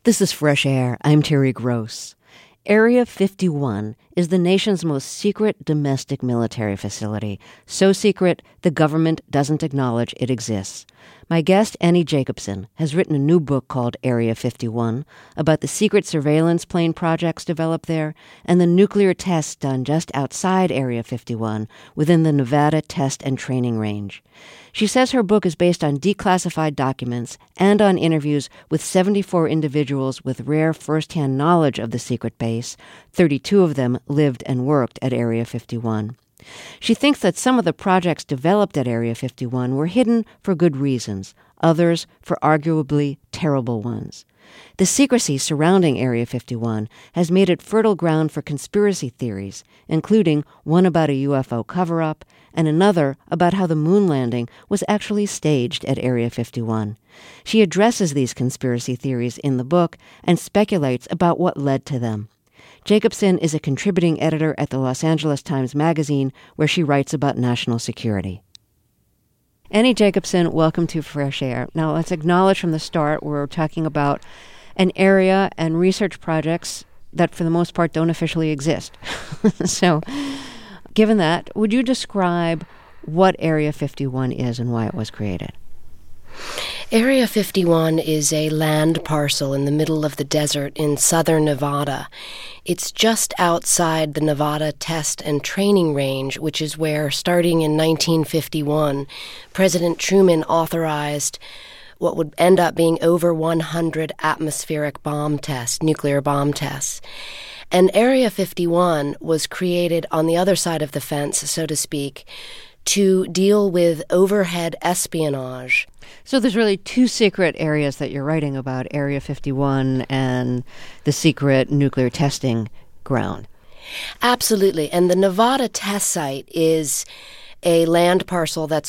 This is Fresh Air. I'm Terry Gross. Area 51 is the nation's most secret domestic military facility. So secret, the government doesn't acknowledge it exists. My guest, Annie Jacobsen, has written a new book called Area 51 about the secret surveillance plane projects developed there and the nuclear tests done just outside Area 51 within the Nevada Test and Training Range. She says her book is based on declassified documents and on interviews with 74 individuals with rare first-hand knowledge of the secret base. 32 of them lived and worked at Area 51. She thinks that some of the projects developed at Area 51 were hidden for good reasons, others for arguably terrible ones. The secrecy surrounding Area 51 has made it fertile ground for conspiracy theories, including one about a UFO cover-up and another about how the moon landing was actually staged at Area 51. She addresses these conspiracy theories in the book and speculates about what led to them. Jacobsen is a contributing editor at the Los Angeles Times Magazine, where she writes about national security. Annie Jacobsen, welcome to Fresh Air. Now, let's acknowledge from the start we're talking about an area and research projects that, for the most part, don't officially exist. So, given that, would you describe what Area 51 is and why it was created? Area 51 is a land parcel in the middle of the desert in southern Nevada. It's just outside the Nevada Test and Training Range, which is where, starting in 1951, President Truman authorized what would end up being over 100 atmospheric bomb tests, nuclear bomb tests. And Area 51 was created on the other side of the fence, so to speak, to deal with overhead espionage. So there's really two secret areas that you're writing about, Area 51 and the secret nuclear testing ground. Absolutely. And the Nevada test site is a land parcel that's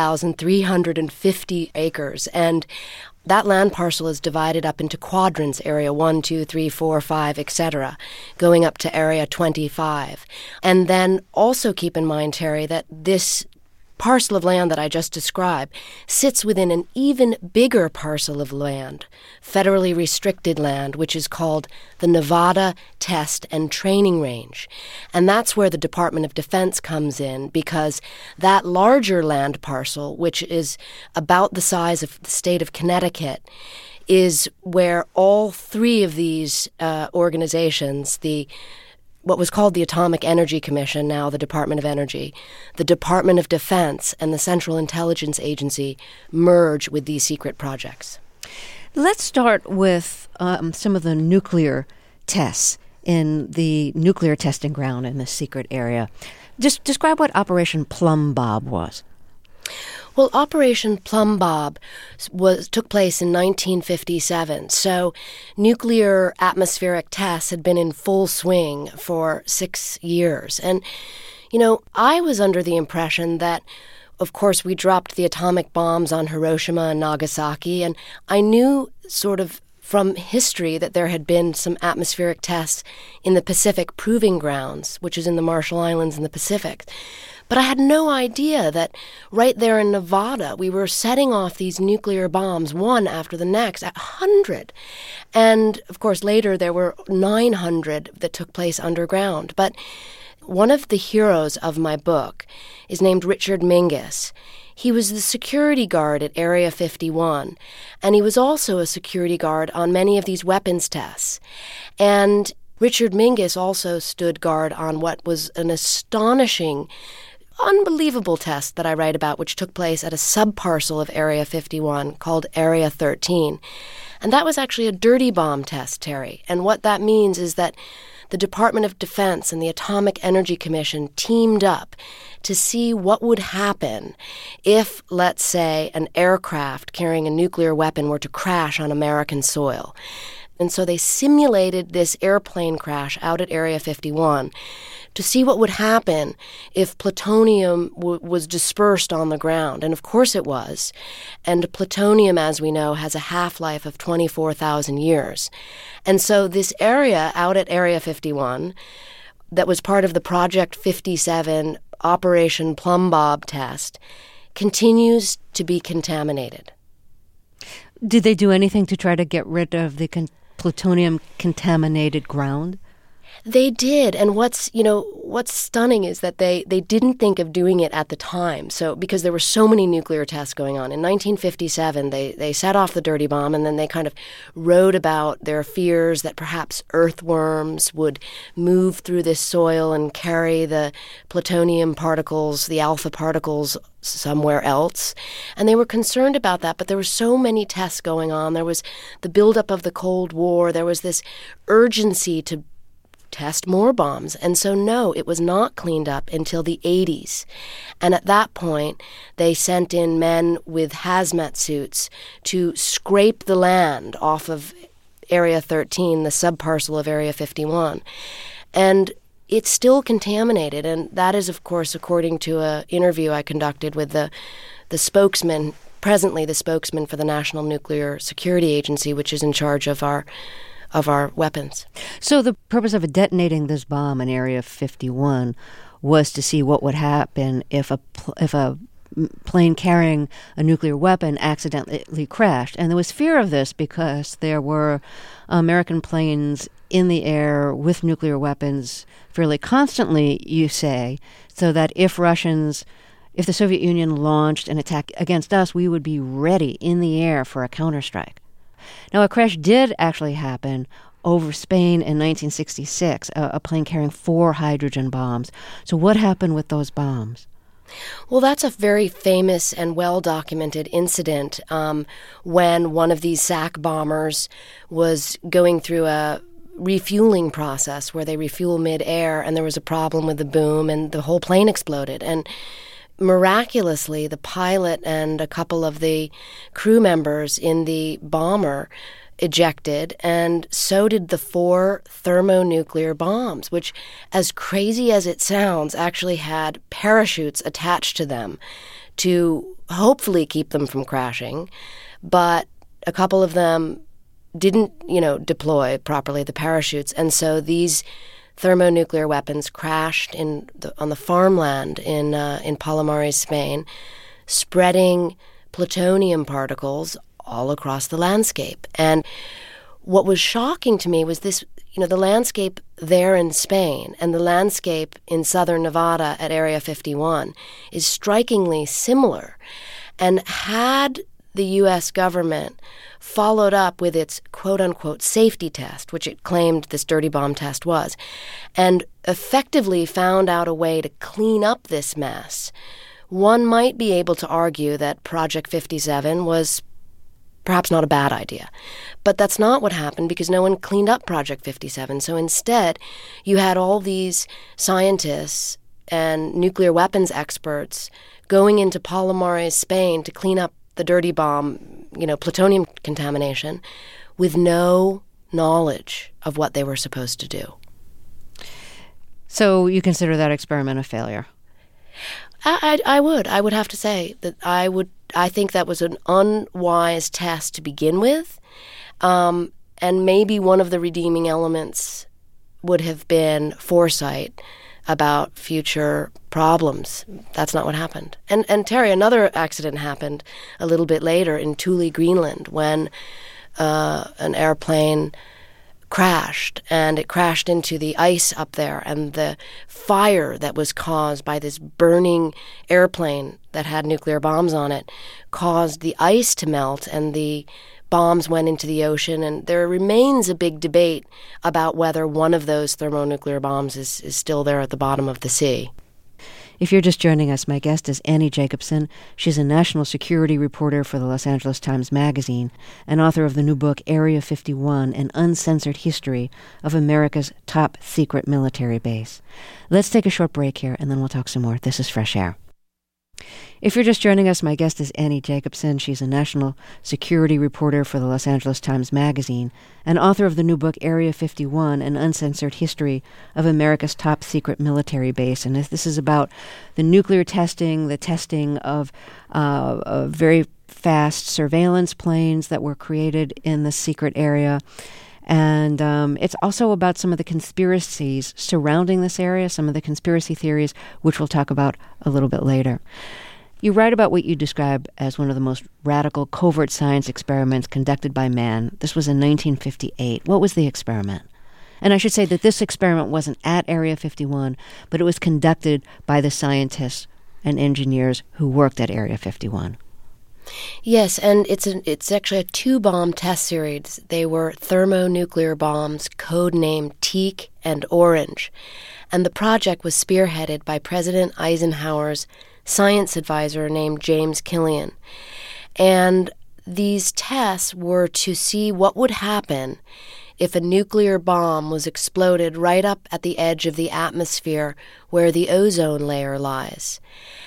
1,350 acres. And that land parcel is divided up into quadrants, Area 1, 2, 3, 4, 5, etc., going up to Area 25. And then also keep in mind, Terry, that this parcel of land that I just described sits within an even bigger parcel of land, federally restricted land, which is called the Nevada Test and Training Range. And that's where the Department of Defense comes in, because that larger land parcel, which is about the size of the state of Connecticut, is where all three of these organizations, what was called the Atomic Energy Commission, now the Department of Energy, the Department of Defense, and the Central Intelligence Agency merge with these secret projects. Let's start with some of the nuclear tests in the nuclear testing ground in this secret area. Just describe what Operation Plum Bob was. Well, Operation Plum Bob took place in 1957, so nuclear atmospheric tests had been in full swing for 6 years. And, I was under the impression that, of course, we dropped the atomic bombs on Hiroshima and Nagasaki, and I knew sort of from history that there had been some atmospheric tests in the Pacific Proving Grounds, which is in the Marshall Islands in the Pacific. But I had no idea that right there in Nevada, we were setting off these nuclear bombs, one after the next, at 100. And, of course, later there were 900 that took place underground. But one of the heroes of my book is named Richard Mingus. He was the security guard at Area 51, and he was also a security guard on many of these weapons tests. And Richard Mingus also stood guard on what was an astonishing, unbelievable test that I write about, which took place at a subparcel of Area 51 called Area 13. And that was actually a dirty bomb test, Terry. And what that means is that the Department of Defense and the Atomic Energy Commission teamed up to see what would happen if, let's say, an aircraft carrying a nuclear weapon were to crash on American soil. And so they simulated this airplane crash out at Area 51 to see what would happen if plutonium was dispersed on the ground. And of course it was. And plutonium, as we know, has a half-life of 24,000 years. And so this area out at Area 51 that was part of the Project 57 Operation Plum Bob test continues to be contaminated. Did they do anything to try to get rid of the plutonium-contaminated ground? They did, and what's stunning is that they didn't think of doing it at the time. So because there were so many nuclear tests going on in 1957, they set off the dirty bomb, and then they kind of wrote about their fears that perhaps earthworms would move through this soil and carry the plutonium particles, the alpha particles, somewhere else. And they were concerned about that, but there were so many tests going on. There was the buildup of the Cold War. There was this urgency to test more bombs. And so, no, it was not cleaned up until the 80s. And at that point, they sent in men with hazmat suits to scrape the land off of Area 13, the subparcel of Area 51. And it's still contaminated. And that is, of course, according to an interview I conducted with the spokesman, presently the spokesman for the National Nuclear Security Agency, which is in charge of our weapons. So the purpose of detonating this bomb in Area 51 was to see what would happen if a plane carrying a nuclear weapon accidentally crashed. And there was fear of this because there were American planes in the air with nuclear weapons fairly constantly, you say, so that if the Soviet Union launched an attack against us, we would be ready in the air for a counterstrike. Now, a crash did actually happen over Spain in 1966, a plane carrying 4 hydrogen bombs. So what happened with those bombs? Well, that's a very famous and well-documented incident when one of these SAC bombers was going through a refueling process where they refuel mid-air, and there was a problem with the boom, and the whole plane exploded. And miraculously, the pilot and a couple of the crew members in the bomber ejected, and so did the 4 thermonuclear bombs, which, as crazy as it sounds, actually had parachutes attached to them to hopefully keep them from crashing. But a couple of them didn't, deploy properly, the parachutes, and so these thermonuclear weapons crashed on the farmland in Palomares, Spain, spreading plutonium particles all across the landscape. And what was shocking to me was this, the landscape there in Spain and the landscape in southern Nevada at Area 51 is strikingly similar. And had the U.S. government followed up with its quote-unquote safety test, which it claimed this dirty bomb test was, and effectively found out a way to clean up this mess, one might be able to argue that Project 57 was perhaps not a bad idea. But that's not what happened because no one cleaned up Project 57. So instead, you had all these scientists and nuclear weapons experts going into Palomares, Spain to clean up the dirty bomb, plutonium contamination, with no knowledge of what they were supposed to do. So you consider that experiment a failure? I would. I would have to say that I think that was an unwise test to begin with. And maybe one of the redeeming elements would have been foresight about future problems. That's not what happened. And Terry, another accident happened a little bit later in Thule, Greenland, when an airplane crashed, and it crashed into the ice up there, and the fire that was caused by this burning airplane that had nuclear bombs on it caused the ice to melt, and the bombs went into the ocean, and there remains a big debate about whether one of those thermonuclear bombs is still there at the bottom of the sea. If you're just joining us, my guest is Annie Jacobsen. She's a national security reporter for the Los Angeles Times Magazine and author of the new book, Area 51, An Uncensored History of America's Top Secret Military Base. Let's take a short break here, and then we'll talk some more. This is Fresh Air. If you're just joining us, my guest is Annie Jacobsen. She's a national security reporter for the Los Angeles Times Magazine and author of the new book, Area 51, An Uncensored History of America's Top Secret Military Base. And this is about the nuclear testing, the testing of very fast surveillance planes that were created in the secret area. And it's also about some of the conspiracies surrounding this area, some of the conspiracy theories, which we'll talk about a little bit later. You write about what you describe as one of the most radical covert science experiments conducted by man. This was in 1958. What was the experiment? And I should say that this experiment wasn't at Area 51, but it was conducted by the scientists and engineers who worked at Area 51. Yes, and it's actually a two-bomb test series. They were thermonuclear bombs, codenamed Teak and Orange. And the project was spearheaded by President Eisenhower's science advisor named James Killian. And these tests were to see what would happen if a nuclear bomb was exploded right up at the edge of the atmosphere where the ozone layer lies.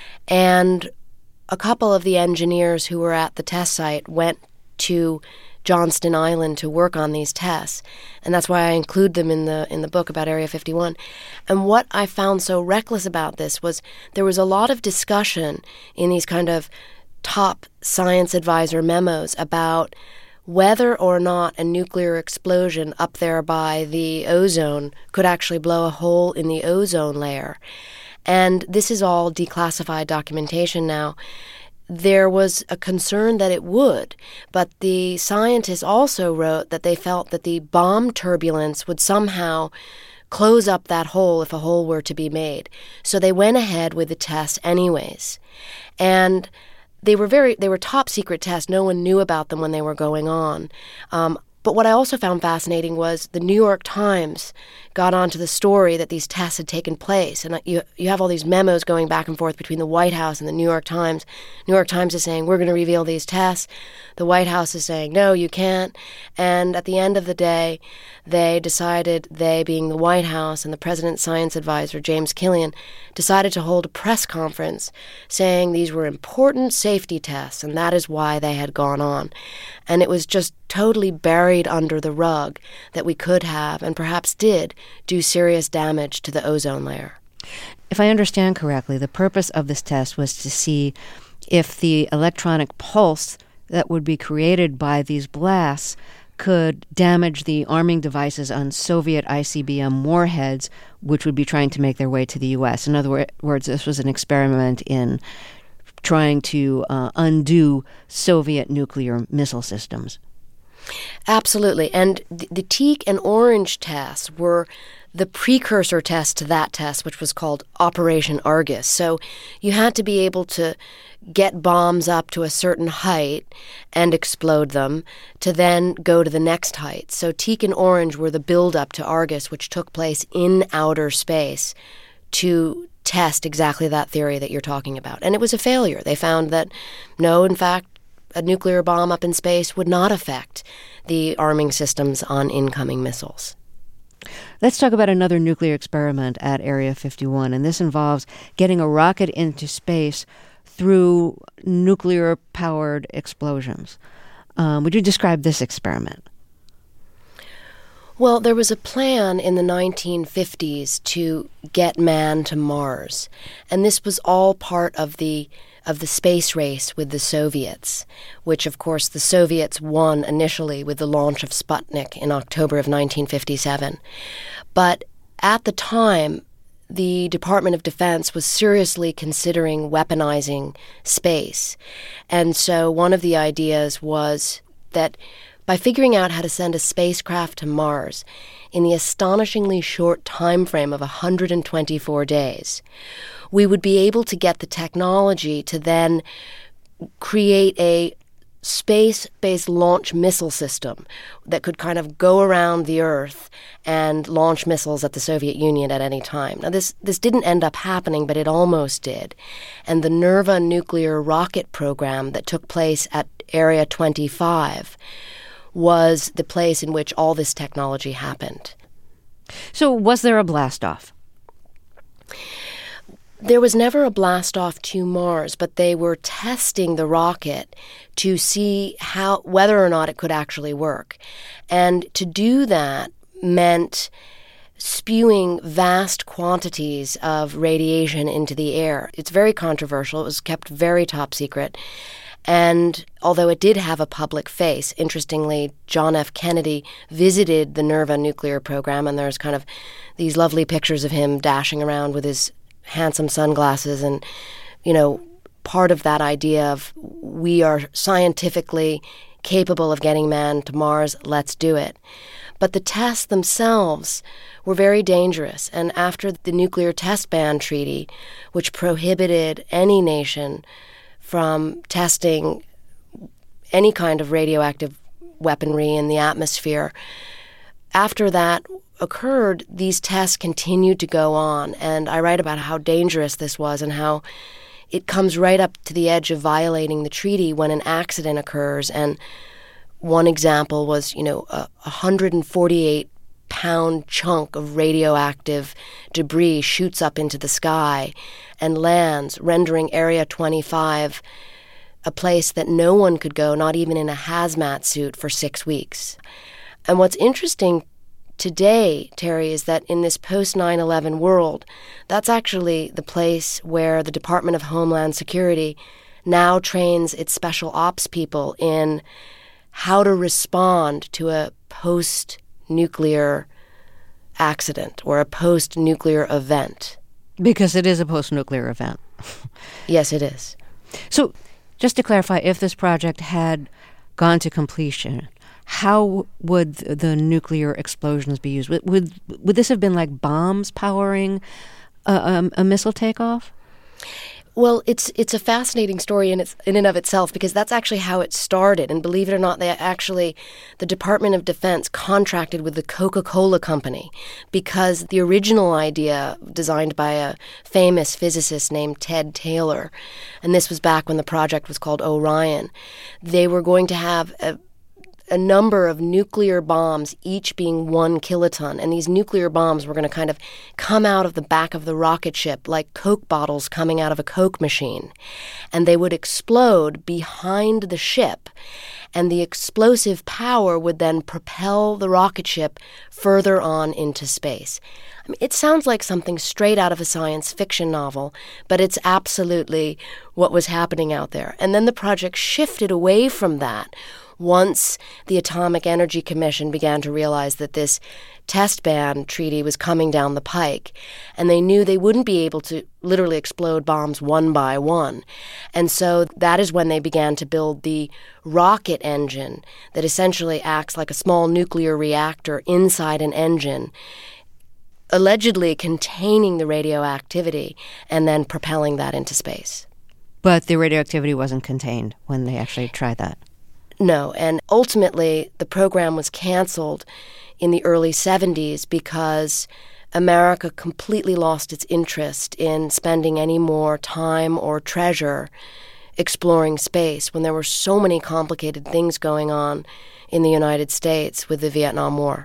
And a couple of the engineers who were at the test site went to Johnston Island to work on these tests, and that's why I include them in the book about Area 51. And what I found so reckless about this was there was a lot of discussion in these kind of top science advisor memos about whether or not a nuclear explosion up there by the ozone could actually blow a hole in the ozone layer. And this is all declassified documentation now. There was a concern that it would, but the scientists also wrote that they felt that the bomb turbulence would somehow close up that hole if a hole were to be made. So they went ahead with the test anyways. And they were top secret tests. No one knew about them when they were going on. But what I also found fascinating was the New York Times got onto the story that these tests had taken place. And you have all these memos going back and forth between the White House and the New York Times. New York Times is saying, we're going to reveal these tests. The White House is saying, no, you can't. And at the end of the day, they decided, they being the White House and the President's science advisor, James Killian, decided to hold a press conference saying these were important safety tests, and that is why they had gone on. And it was just totally buried under the rug that we could have, and perhaps did, do serious damage to the ozone layer. If I understand correctly, the purpose of this test was to see if the electronic pulse that would be created by these blasts could damage the arming devices on Soviet ICBM warheads, which would be trying to make their way to the U.S. In other words, this was an experiment in trying to undo Soviet nuclear missile systems. Absolutely. And the Teak and Orange tests were the precursor test to that test, which was called Operation Argus. So you had to be able to get bombs up to a certain height and explode them to then go to the next height. So Teak and Orange were the build-up to Argus, which took place in outer space to test exactly that theory that you're talking about. And it was a failure. They found that, no, in fact, a nuclear bomb up in space would not affect the arming systems on incoming missiles. Let's talk about another nuclear experiment at Area 51, and this involves getting a rocket into space through nuclear-powered explosions. Would you describe this experiment? Well, there was a plan in the 1950s to get man to Mars, and this was all part of the space race with the Soviets, which, of course, the Soviets won initially with the launch of Sputnik in October of 1957. But at the time, the Department of Defense was seriously considering weaponizing space. And so one of the ideas was that by figuring out how to send a spacecraft to Mars in the astonishingly short time frame of 124 days, we would be able to get the technology to then create a space-based launch missile system that could kind of go around the Earth and launch missiles at the Soviet Union at any time. Now, this didn't end up happening, but it almost did. And the Nerva nuclear rocket program that took place at Area 25 was the place in which all this technology happened. So was there a blast-off? There was never a blast-off to Mars, but they were testing the rocket to see whether or not it could actually work. And to do that meant spewing vast quantities of radiation into the air. It's very controversial. It was kept very top secret. And although it did have a public face, interestingly, John F. Kennedy visited the Nerva nuclear program, and there's kind of these lovely pictures of him dashing around with his handsome sunglasses and, part of that idea of we are scientifically capable of getting man to Mars, let's do it. But the tests themselves were very dangerous, and after the Nuclear Test Ban Treaty, which prohibited any nation from testing any kind of radioactive weaponry in the atmosphere, after that occurred, these tests continued to go on, and I write about how dangerous this was and how it comes right up to the edge of violating the treaty when an accident occurs. And one example was, a 148-pound chunk of radioactive debris shoots up into the sky and lands, rendering Area 25 a place that no one could go, not even in a hazmat suit, for 6 weeks. And what's interesting today, Terry, is that in this post-9/11 world, that's actually the place where the Department of Homeland Security now trains its special ops people in how to respond to a post-nuclear accident or a post-nuclear event. Because it is a post-nuclear event. Yes, it is. So, just to clarify, if this project had gone to completion, how would the nuclear explosions be used? Would this have been like bombs powering a missile takeoff? Well, it's a fascinating story in and of itself, because that's actually how it started. And believe it or not, the Department of Defense contracted with the Coca-Cola Company because the original idea, designed by a famous physicist named Ted Taylor, and this was back when the project was called Orion, they were going to have a number of nuclear bombs, each being 1 kiloton. And these nuclear bombs were going to kind of come out of the back of the rocket ship like Coke bottles coming out of a Coke machine. And they would explode behind the ship. And the explosive power would then propel the rocket ship further on into space. I mean, it sounds like something straight out of a science fiction novel, but it's absolutely what was happening out there. And then the project shifted away from that once the Atomic Energy Commission began to realize that this test ban treaty was coming down the pike, and they knew they wouldn't be able to literally explode bombs one by one. And so that is when they began to build the rocket engine that essentially acts like a small nuclear reactor inside an engine, allegedly containing the radioactivity and then propelling that into space. But the radioactivity wasn't contained when they actually tried that. No, and ultimately the program was canceled in the early 70s because America completely lost its interest in spending any more time or treasure exploring space when there were so many complicated things going on in the United States with the Vietnam War.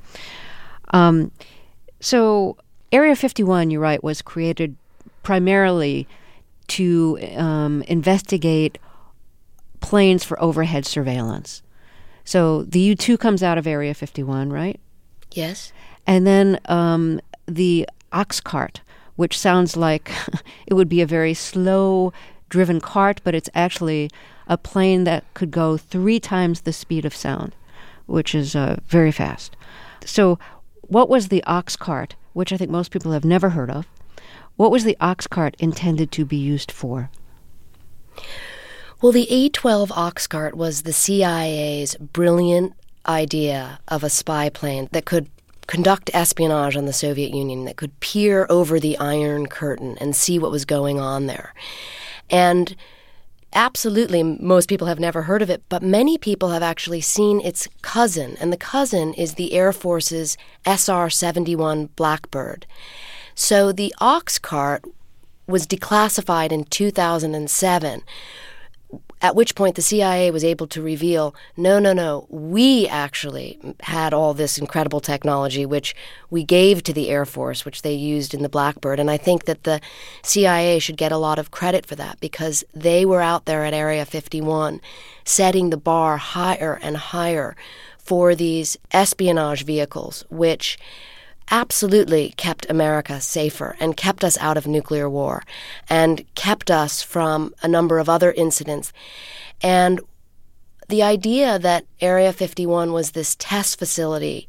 So Area 51, you write, was created primarily to investigate planes for overhead surveillance. So the U-2 comes out of Area 51, right? Yes. And then the ox cart, which sounds like it would be a very slow-driven cart, but it's actually a plane that could go 3 times the speed of sound, which is very fast. So what was the ox cart, which I think most people have never heard of? What was the ox cart intended to be used for? Well, the A-12 ox cart was the CIA's brilliant idea of a spy plane that could conduct espionage on the Soviet Union, that could peer over the Iron Curtain and see what was going on there. And absolutely, most people have never heard of it, but many people have actually seen its cousin, and the cousin is the Air Force's SR-71 Blackbird. So the ox cart was declassified in 2007, at which point the CIA was able to reveal, no, we actually had all this incredible technology, which we gave to the Air Force, which they used in the Blackbird. And I think that the CIA should get a lot of credit for that, because they were out there at Area 51 setting the bar higher and higher for these espionage vehicles, which absolutely kept America safer and kept us out of nuclear war and kept us from a number of other incidents. And the idea that Area 51 was this test facility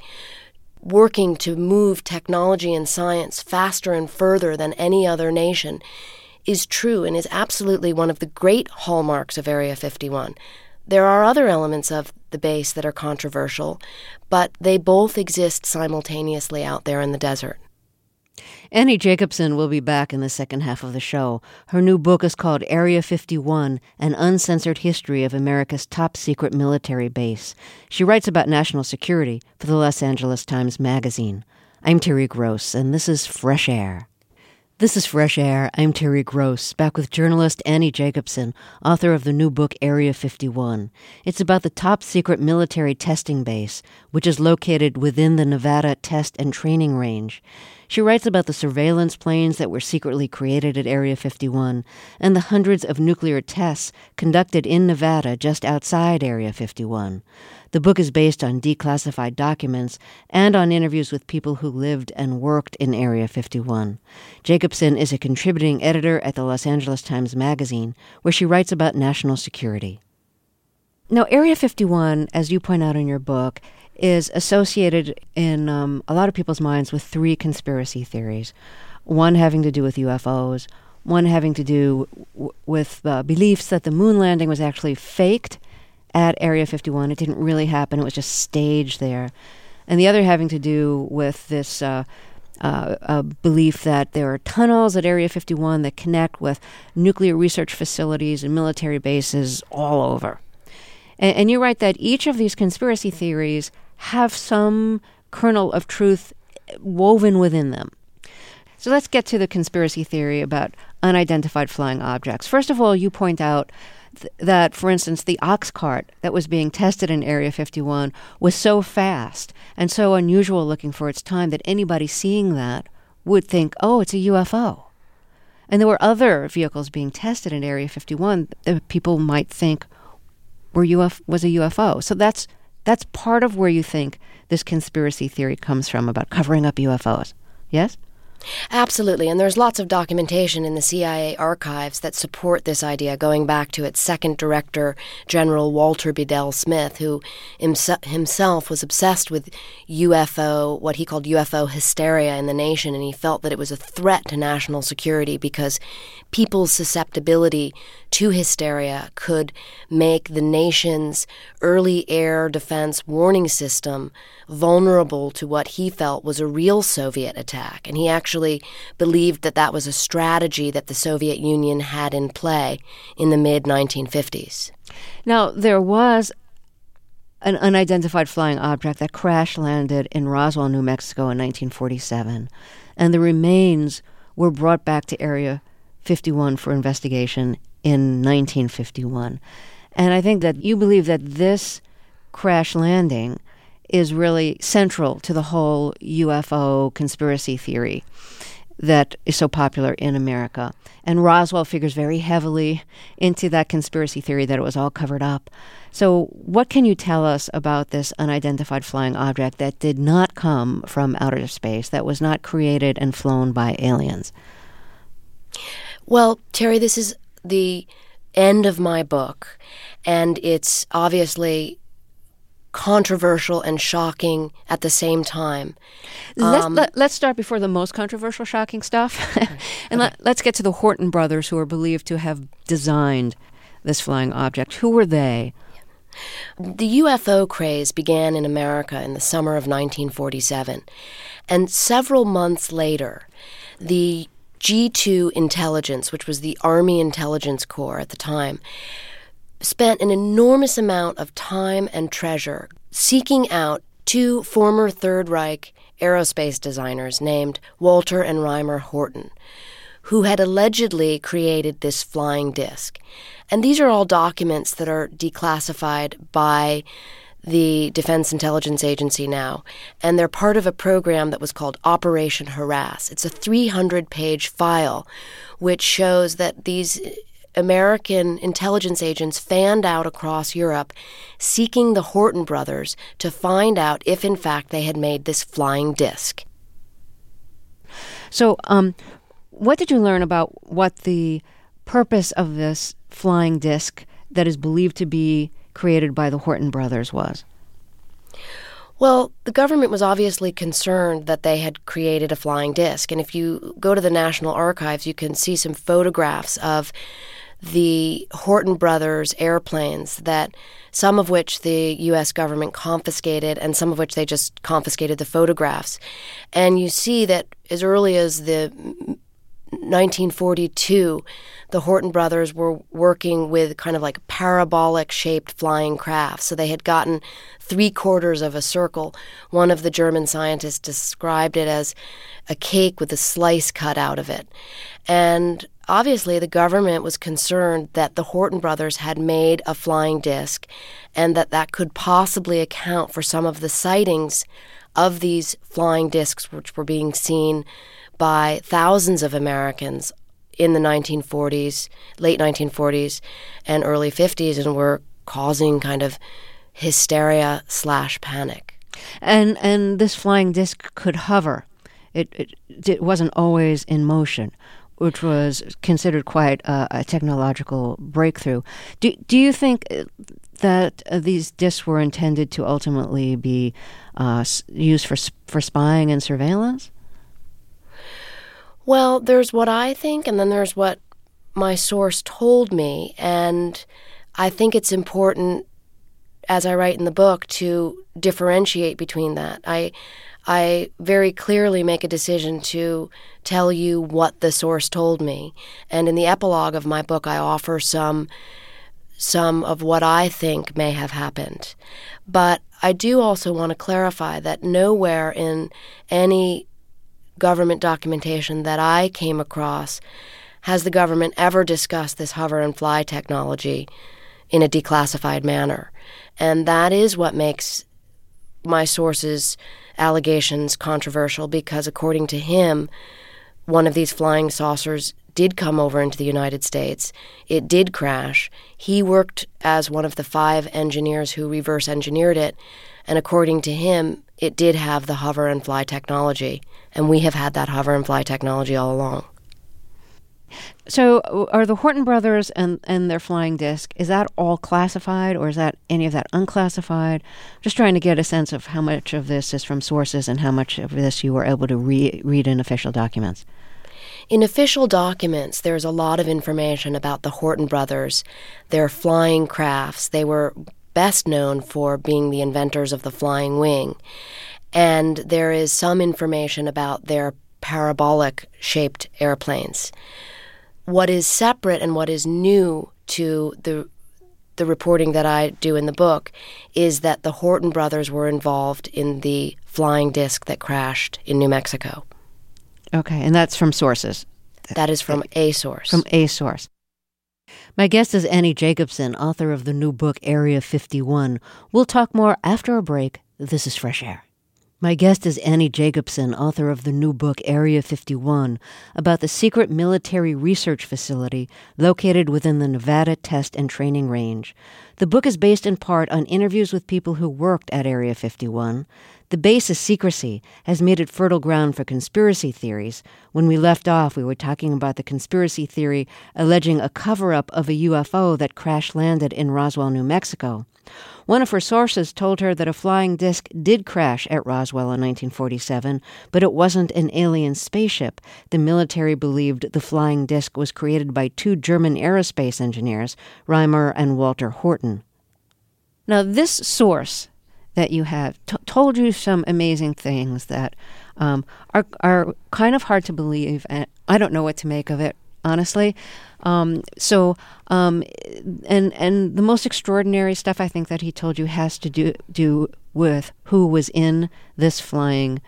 working to move technology and science faster and further than any other nation is true and is absolutely one of the great hallmarks of Area 51. There are other elements of the base that are controversial, but they both exist simultaneously out there in the desert. Annie Jacobsen will be back in the second half of the show. Her new book is called Area 51, An Uncensored History of America's Top Secret Military Base. She writes about national security for the Los Angeles Times Magazine. I'm Terry Gross, and this is Fresh Air. This is Fresh Air. I'm Terry Gross, back with journalist Annie Jacobsen, author of the new book Area 51. It's about the top secret military testing base, which is located within the Nevada Test and Training Range. She writes about the surveillance planes that were secretly created at Area 51 and the hundreds of nuclear tests conducted in Nevada just outside Area 51. The book is based on declassified documents and on interviews with people who lived and worked in Area 51. Jacobsen is a contributing editor at the Los Angeles Times Magazine, where she writes about national security. Now, Area 51, as you point out in your book, is associated in a lot of people's minds with three conspiracy theories. One having to do with UFOs, one having to do with beliefs that the moon landing was actually faked at Area 51. It didn't really happen. It was just staged there. And the other having to do with this belief that there are tunnels at Area 51 that connect with nuclear research facilities and military bases all over. And you write that each of these conspiracy theories have some kernel of truth woven within them. So let's get to the conspiracy theory about unidentified flying objects. First of all, you point out that, for instance, the ox cart that was being tested in Area 51 was so fast and so unusual looking for its time that anybody seeing that would think, oh, it's a UFO. And there were other vehicles being tested in Area 51 that people might think was a UFO. So that's part of where you think this conspiracy theory comes from about covering up UFOs. Yes? Absolutely, and there's lots of documentation in the CIA archives that support this idea, going back to its second director, General Walter Bedell Smith, who himself was obsessed with UFO, what he called UFO hysteria in the nation, and he felt that it was a threat to national security because people's susceptibility to hysteria could make the nation's early air defense warning system vulnerable to what he felt was a real Soviet attack. And he actually believed that that was a strategy that the Soviet Union had in play in the mid-1950s. Now, there was an unidentified flying object that crash-landed in Roswell, New Mexico in 1947, and the remains were brought back to Area 51 for investigation in 1951. And I think that you believe that this crash landing is really central to the whole UFO conspiracy theory that is so popular in America. And Roswell figures very heavily into that conspiracy theory that it was all covered up. So what can you tell us about this unidentified flying object that did not come from outer space, that was not created and flown by aliens? Well, Terry, this is the end of my book, and it's obviously controversial and shocking at the same time. Let's start before the most controversial, shocking stuff. And okay. Let's get to the Horton brothers, who are believed to have designed this flying object. Who were they? The UFO craze began in America in the summer of 1947. And several months later, the G2 Intelligence, which was the Army Intelligence Corps at the time, spent an enormous amount of time and treasure seeking out two former Third Reich aerospace designers named Walter and Reimer Horton, who had allegedly created this flying disc. And these are all documents that are declassified by the Defense Intelligence Agency now, and they're part of a program that was called Operation Harass. It's a 300-page file which shows that these American intelligence agents fanned out across Europe seeking the Horton brothers to find out if, in fact, they had made this flying disc. So, what did you learn about what the purpose of this flying disc that is believed to be created by the Horton brothers was? Well, the government was obviously concerned that they had created a flying disc. And if you go to the National Archives, you can see some photographs of the Horton brothers airplanes, that some of which the U.S. government confiscated and some of which they just confiscated the photographs. And you see that as early as the 1942, the Horton brothers were working with kind of like parabolic-shaped flying craft. So they had gotten 3/4 of a circle. One of the German scientists described it as a cake with a slice cut out of it. And obviously the government was concerned that the Horton brothers had made a flying disc and that could possibly account for some of the sightings of these flying discs which were being seen by thousands of Americans in the 1940s, late 1940s and early 50s, and were causing kind of hysteria/panic. And this flying disc could hover. It wasn't always in motion, which was considered quite a technological breakthrough. Do you think that these discs were intended to ultimately be used for spying and surveillance? Well, there's what I think, and then there's what my source told me. And I think it's important, as I write in the book, to differentiate between that. I very clearly make a decision to tell you what the source told me. And in the epilogue of my book, I offer some of what I think may have happened. But I do also want to clarify that nowhere in any government documentation that I came across has the government ever discussed this hover and fly technology in a declassified manner. And that is what makes my source's allegations controversial, because according to him, one of these flying saucers did come over into the United States. It did crash. He worked as one of the 5 engineers who reverse engineered it. And according to him, it did have the hover and fly technology. And we have had that hover and fly technology all along. So are the Horton brothers and their flying disc, is that all classified, or is that any of that unclassified? Just trying to get a sense of how much of this is from sources and how much of this you were able to read in official documents. In official documents, there's a lot of information about the Horton brothers, their flying crafts. They were best known for being the inventors of the flying wing. And there is some information about their parabolic-shaped airplanes. What is separate and what is new to the reporting that I do in the book is that the Horton brothers were involved in the flying disc that crashed in New Mexico. Okay, and that's from sources? That is from a source. From a source. My guest is Annie Jacobsen, author of the new book Area 51. We'll talk more after a break. This is Fresh Air. My guest is Annie Jacobsen, author of the new book Area 51, about the secret military research facility located within the Nevada Test and Training Range. The book is based in part on interviews with people who worked at Area 51. The base's secrecy has made it fertile ground for conspiracy theories. When we left off, we were talking about the conspiracy theory alleging a cover-up of a UFO that crash-landed in Roswell, New Mexico. One of her sources told her that a flying disc did crash at Roswell in 1947, but it wasn't an alien spaceship. The military believed the flying disc was created by 2 German aerospace engineers, Reimer and Walter Horton. Now, this source that you have told you some amazing things that are kind of hard to believe, and I don't know what to make of it, honestly. And the most extraordinary stuff I think that he told you has to do with who was in this flying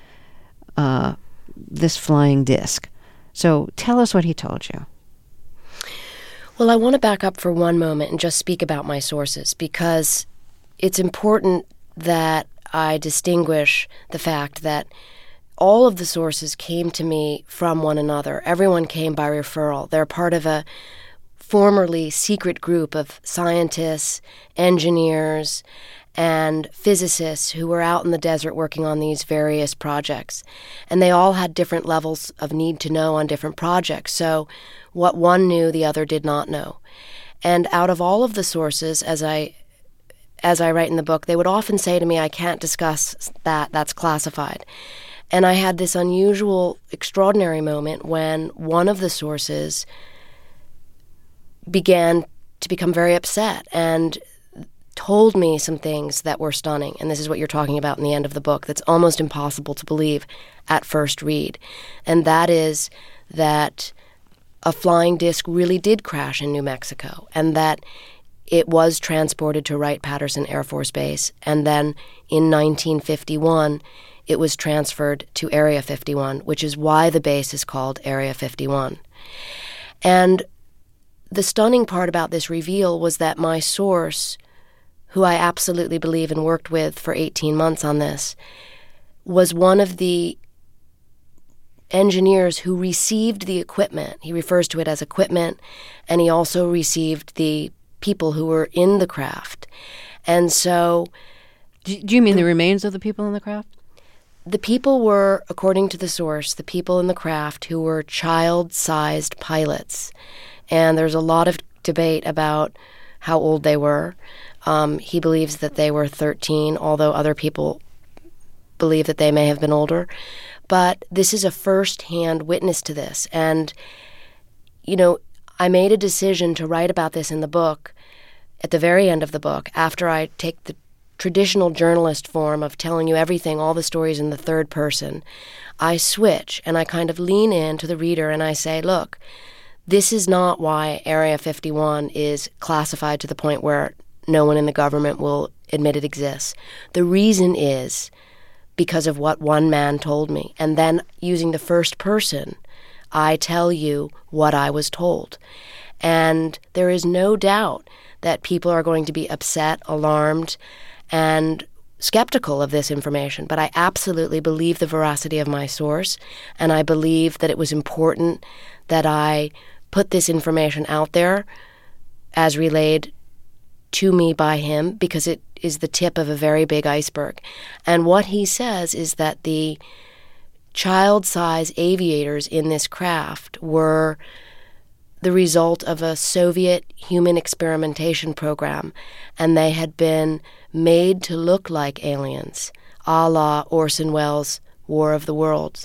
disc. So tell us what he told you. Well, I want to back up for one moment and just speak about my sources, because it's important that I distinguish the fact that all of the sources came to me from one another. Everyone came by referral. They're part of a formerly secret group of scientists, engineers, and physicists who were out in the desert working on these various projects. And they all had different levels of need to know on different projects. So what one knew, the other did not know. And out of all of the sources, as I as I write in the book, they would often say to me, I can't discuss that, that's classified. And I had this unusual, extraordinary moment when one of the sources began to become very upset and told me some things that were stunning. And this is what you're talking about in the end of the book that's almost impossible to believe at first read. And that is that a flying disc really did crash in New Mexico, and that it was transported to Wright-Patterson Air Force Base, and then in 1951, it was transferred to Area 51, which is why the base is called Area 51. And the stunning part about this reveal was that my source, who I absolutely believe and worked with for 18 months on this, was one of the engineers who received the equipment. He refers to it as equipment, and he also received the people who were in the craft. And so... Do you mean the remains of the people in the craft? The people were, according to the source, the people in the craft who were child-sized pilots. And there's a lot of debate about how old they were. He believes that they were 13, although other people believe that they may have been older. But this is a first-hand witness to this. And, you know, I made a decision to write about this in the book at the very end of the book, after I take the traditional journalist form of telling you everything, all the stories in the third person. I switch and I kind of lean in to the reader and I say, look, this is not why Area 51 is classified to the point where no one in the government will admit it exists. The reason is because of what one man told me. And then using the first person, I tell you what I was told. And there is no doubt that people are going to be upset, alarmed, and skeptical of this information. But I absolutely believe the veracity of my source, and I believe that it was important that I put this information out there as relayed to me by him, because it is the tip of a very big iceberg. And what he says is that the child-size aviators in this craft were the result of a Soviet human experimentation program, and they had been made to look like aliens, a la Orson Welles' War of the Worlds.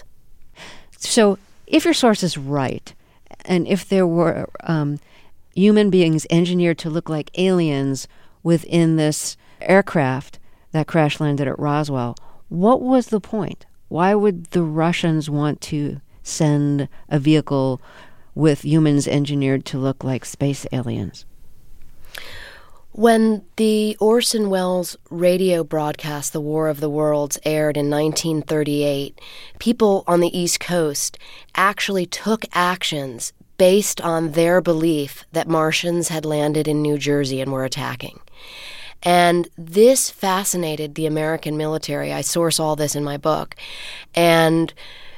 So if your source is right, and if there were human beings engineered to look like aliens within this aircraft that crash landed at Roswell, what was the point? Why would the Russians want to send a vehicle with humans engineered to look like space aliens? When the Orson Welles radio broadcast, The War of the Worlds, aired in 1938, people on the East Coast actually took actions based on their belief that Martians had landed in New Jersey and were attacking. And this fascinated the American military. I source all this in my book. And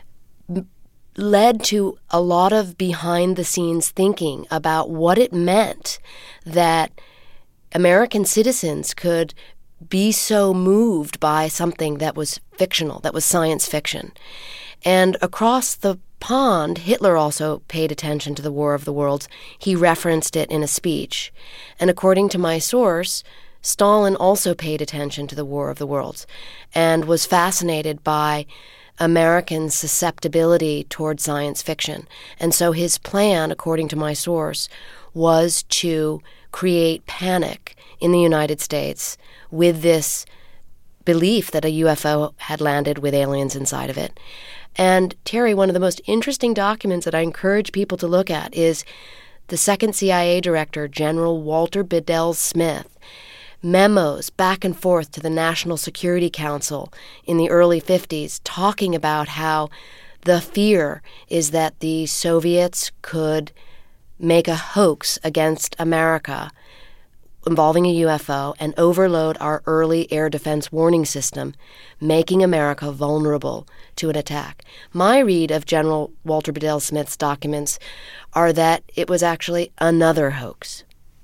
led to a lot of behind-the-scenes thinking about what it meant that American citizens could be so moved by something that was fictional, that was science fiction. And across the pond, Hitler also paid attention to the War of the Worlds. He referenced it in a speech. And according to my source, Stalin also paid attention to the War of the Worlds and was fascinated by American susceptibility toward science fiction. And so his plan, according to my source, was to create panic in the United States with this belief that a UFO had landed with aliens inside of it. And Terry, one of the most interesting documents that I encourage people to look at is the second CIA director, General Walter Bedell Smith, memos back and forth to the National Security Council in the early 50s talking about how the fear is that the Soviets could make a hoax against America involving a UFO and overload our early air defense warning system, making America vulnerable to an attack. My read of General Walter Bedell Smith's documents are that it was actually another hoax.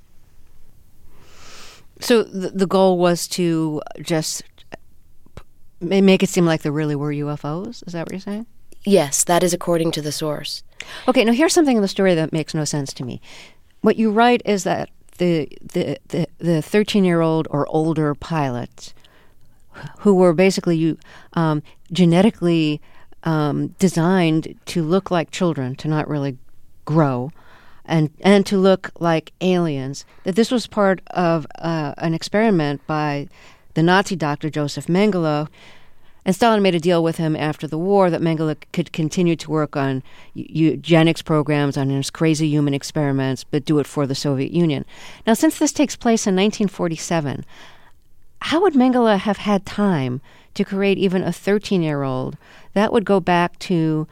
So the goal was to just make it seem like there really were UFOs? Is that what you're saying? Yes, that is according to the source. Okay, now here's something in the story that makes no sense to me. What you write is that the the 13-year-old or older pilots who were basically genetically designed to look like children, to not really grow, and to look like aliens, that this was part of an experiment by the Nazi doctor Joseph Mengele. And Stalin made a deal with him after the war that Mengele could continue to work on eugenics programs, on his crazy human experiments, but do it for the Soviet Union. Now, since this takes place in 1947, how would Mengele have had time to create even a 13-year-old? That would go back to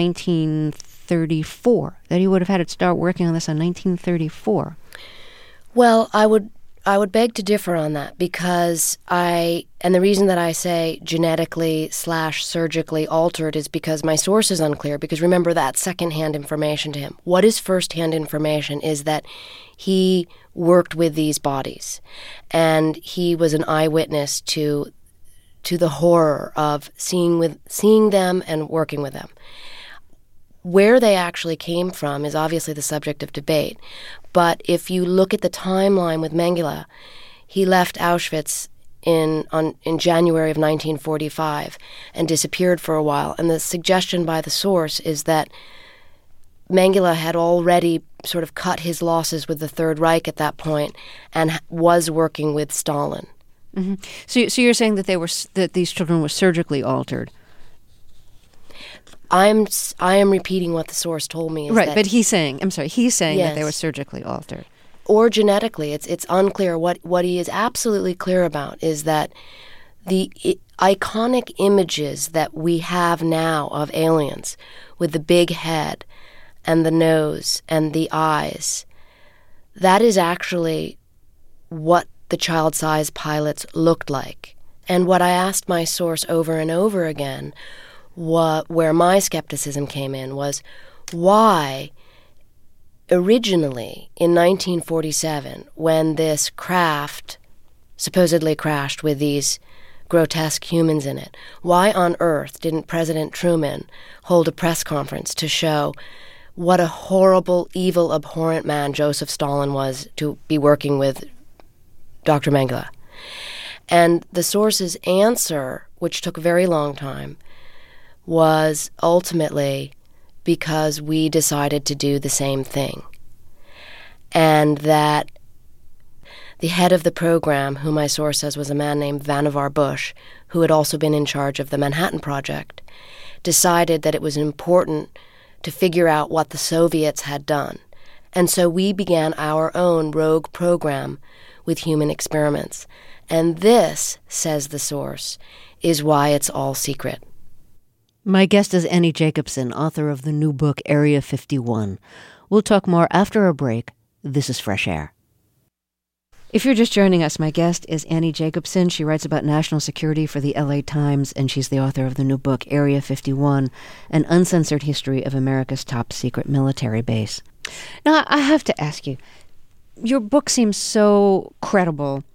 1934, that he would have had to start working on this in 1934. Well, I would beg to differ on that, because and the reason that I say genetically/surgically altered is because my source is unclear, because remember, that's secondhand information to him. What is firsthand information is that he worked with these bodies, and he was an eyewitness to the horror of seeing them and working with them. Where they actually came from is obviously the subject of debate. But if you look at the timeline with Mengele, he left Auschwitz in January of 1945 and disappeared for a while. And the suggestion by the source is that Mengele had already sort of cut his losses with the Third Reich at that point and was working with Stalin. Mm-hmm. So you're saying that these children were surgically altered? I am repeating what the source told me. Right, but he's saying yes, that they were surgically altered. Or genetically. It's unclear. What he is absolutely clear about is that the iconic images that we have now of aliens with the big head and the nose and the eyes, that is actually what the child-sized pilots looked like. And what I asked my source over and over again, where my skepticism came in, was why originally in 1947, when this craft supposedly crashed with these grotesque humans in it, why on earth didn't President Truman hold a press conference to show what a horrible, evil, abhorrent man Joseph Stalin was to be working with Dr. Mengele? And the source's answer, which took a very long time, was ultimately because we decided to do the same thing. And that the head of the program, who my source says was a man named Vannevar Bush, who had also been in charge of the Manhattan Project, decided that it was important to figure out what the Soviets had done. And so we began our own rogue program with human experiments. And this, says the source, is why it's all secret. My guest is Annie Jacobsen, author of the new book, Area 51. We'll talk more after a break. This is Fresh Air. If you're just joining us, my guest is Annie Jacobsen. She writes about national security for the LA Times, and she's the author of the new book, Area 51, An Uncensored History of America's Top Secret Military Base. Now, I have to ask you, your book seems so credible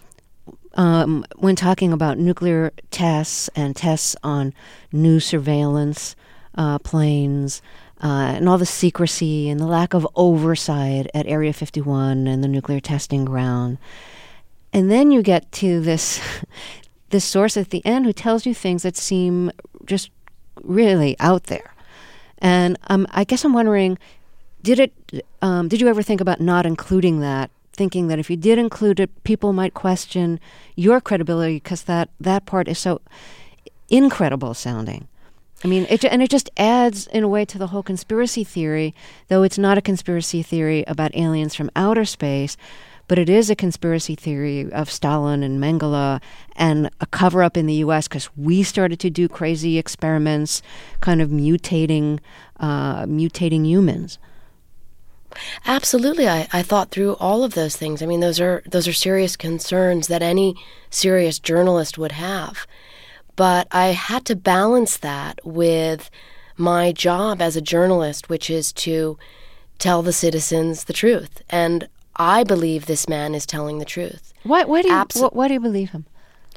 when talking about nuclear tests and tests on new surveillance planes and all the secrecy and the lack of oversight at Area 51 and the nuclear testing ground. And then you get to this source at the end who tells you things that seem just really out there. And I guess I'm wondering, did you ever think about not including that, thinking that if you did include it, people might question your credibility because that part is so incredible sounding? I mean, it just adds, in a way, to the whole conspiracy theory, though it's not a conspiracy theory about aliens from outer space, but it is a conspiracy theory of Stalin and Mengele and a cover-up in the U.S. because we started to do crazy experiments, kind of mutating humans. Absolutely. I thought through all of those things. I mean, those are serious concerns that any serious journalist would have. But I had to balance that with my job as a journalist, which is to tell the citizens the truth. And I believe this man is telling the truth. Why do you believe him?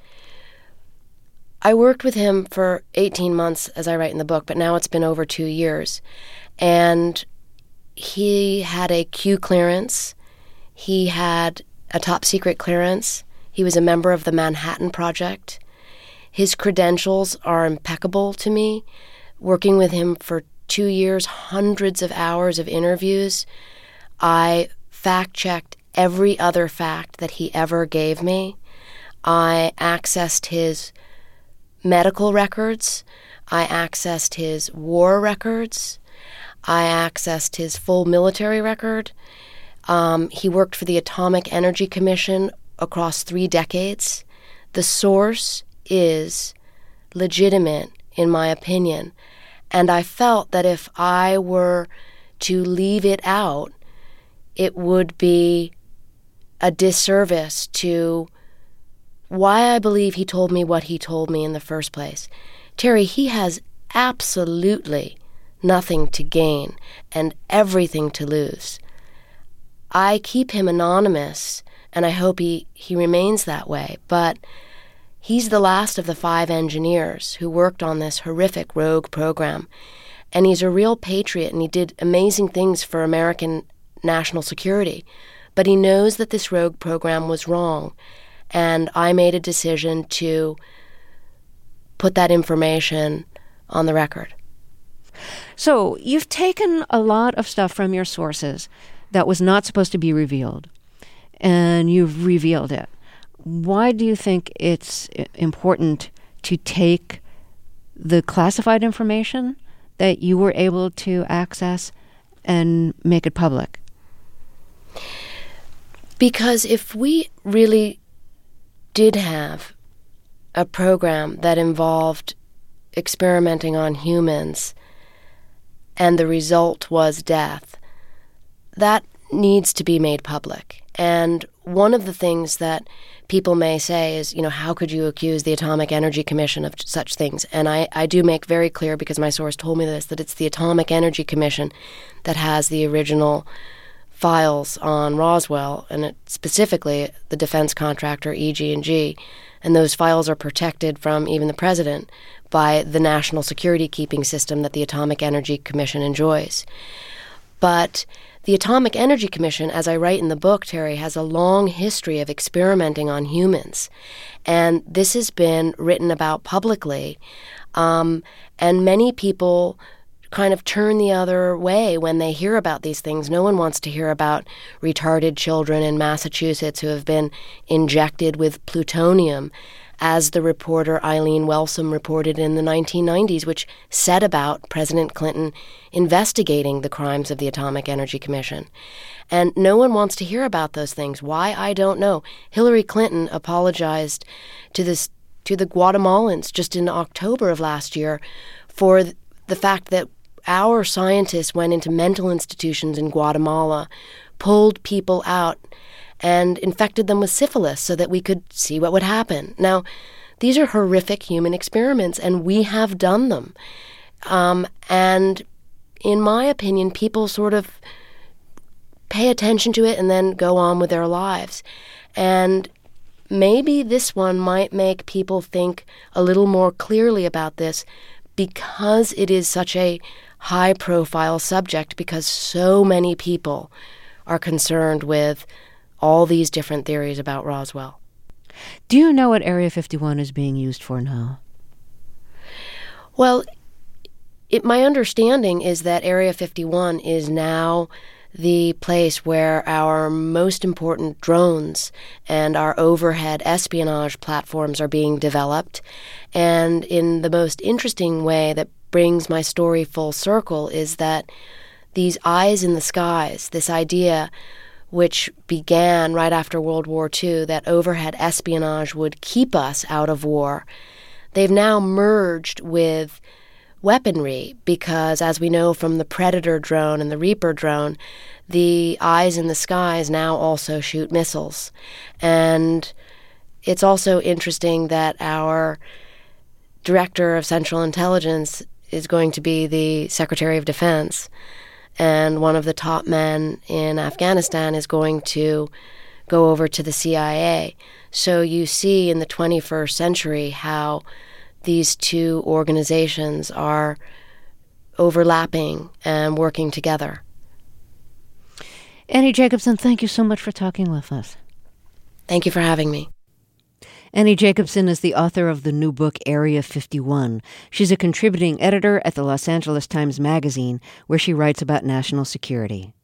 I worked with him for 18 months, as I write in the book, but now it's been over 2 years. And he had a Q clearance. He had a top secret clearance. He was a member of the Manhattan Project. His credentials are impeccable to me. Working with him for 2 years, hundreds of hours of interviews, I fact-checked every other fact that he ever gave me. I accessed his medical records. I accessed his war records. I accessed his full military record. He worked for the Atomic Energy Commission across 3 decades. The source is legitimate, in my opinion. And I felt that if I were to leave it out, it would be a disservice to why I believe he told me what he told me in the first place. Terry, he has absolutely nothing to gain and everything to lose. I keep him anonymous, and I hope he remains that way, but he's the last of the 5 engineers who worked on this horrific rogue program, and he's a real patriot, and he did amazing things for American national security, but he knows that this rogue program was wrong, and I made a decision to put that information on the record. So you've taken a lot of stuff from your sources that was not supposed to be revealed, and you've revealed it. Why do you think it's important to take the classified information that you were able to access and make it public? Because if we really did have a program that involved experimenting on humans and the result was death, that needs to be made public. And one of the things that people may say is, how could you accuse the Atomic Energy Commission of such things? And I do make very clear, because my source told me this, that it's the Atomic Energy Commission that has the original files on Roswell, and specifically the defense contractor EG&G. And those files are protected from even the president by the national security keeping system that the Atomic Energy Commission enjoys. But the Atomic Energy Commission, as I write in the book, Terry, has a long history of experimenting on humans. And this has been written about publicly. And many people kind of turn the other way when they hear about these things. No one wants to hear about retarded children in Massachusetts who have been injected with plutonium, as the reporter Eileen Wellsome reported in the 1990s, which said about President Clinton investigating the crimes of the Atomic Energy Commission. And no one wants to hear about those things. Why? I don't know. Hillary Clinton apologized to the Guatemalans just in October of last year for the fact that our scientists went into mental institutions in Guatemala, pulled people out, and infected them with syphilis so that we could see what would happen. Now, these are horrific human experiments, and we have done them. And in my opinion, people sort of pay attention to it and then go on with their lives. And maybe this one might make people think a little more clearly about this, because it is such a high-profile subject, because so many people are concerned with all these different theories about Roswell. Do you know what Area 51 is being used for now? Well, my understanding is that Area 51 is now the place where our most important drones and our overhead espionage platforms are being developed. And in the most interesting way that brings my story full circle is that these eyes in the skies, this idea which began right after World War II, that overhead espionage would keep us out of war, they've now merged with weaponry, because as we know from the Predator drone and the Reaper drone, the eyes in the skies now also shoot missiles. And it's also interesting that our Director of Central Intelligence is going to be the Secretary of Defense, and one of the top men in Afghanistan is going to go over to the CIA. So you see in the 21st century how these two organizations are overlapping and working together. Annie Jacobsen, thank you so much for talking with us. Thank you for having me. Annie Jacobsen is the author of the new book, Area 51. She's a contributing editor at the Los Angeles Times Magazine, where she writes about national security.